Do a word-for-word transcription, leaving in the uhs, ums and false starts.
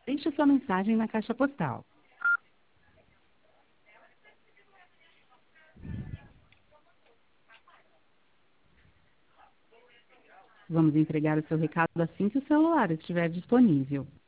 Deixe sua mensagem na caixa postal. Vamos entregar o seu recado assim que o celular estiver disponível.